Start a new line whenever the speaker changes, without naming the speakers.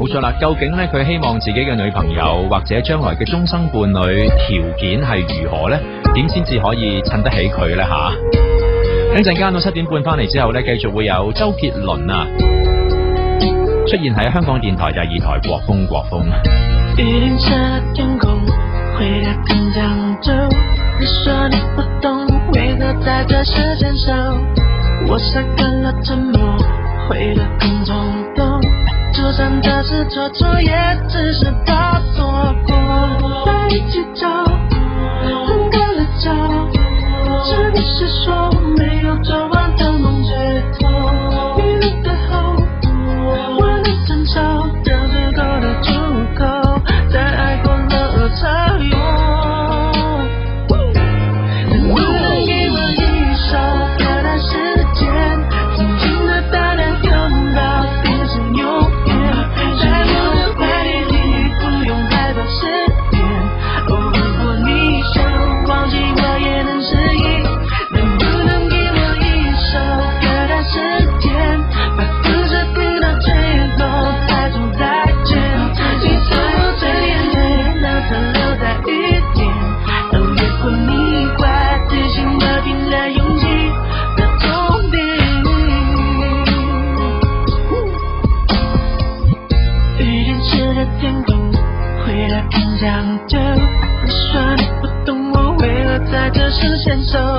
錯啦，究竟咧佢希望自己嘅女朋友或者將來嘅終生伴侶條件係如何呢？點先至可以襯得起佢呢？吓？一陣間到7點半翻嚟之後呢，繼續會有周杰倫啊出現喺香港電台第2台國風國風。
雨淋下的天空，回答更講究。你說你不懂，為何在這時牽手？我曬乾了沉默，會得更衝動。就算這次錯錯，也只是怕錯過。在一起走，分開了腳，是不是說沒有做完的夢最痛？迷路的後，我的爭吵，讓最後的出口，在愛過了才有。能不能給我一首歌的時間，輕輕的大膽擁抱，變成永遠，在我的懷裡不用太多時間。哦，如果你想忘記我也能適應，能不能給我一首歌的時間，把故事聽到最後才說再見。你所有最眼淚讓它留在雨點，哦，如果你怪自信的憑着勇氣的終點。雨淋濕的天空，回答更講究。你說你不懂我為何在這時牽手。